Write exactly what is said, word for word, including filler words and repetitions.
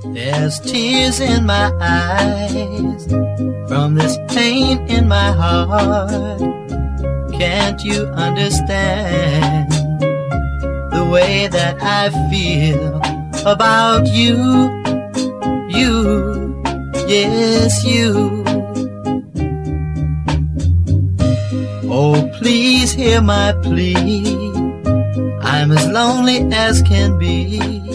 There's tears in my eyes from this pain in my heart. Can't you understand the way that I feel about you? You, yes you. Oh, please hear my plea. I'm as lonely as can be.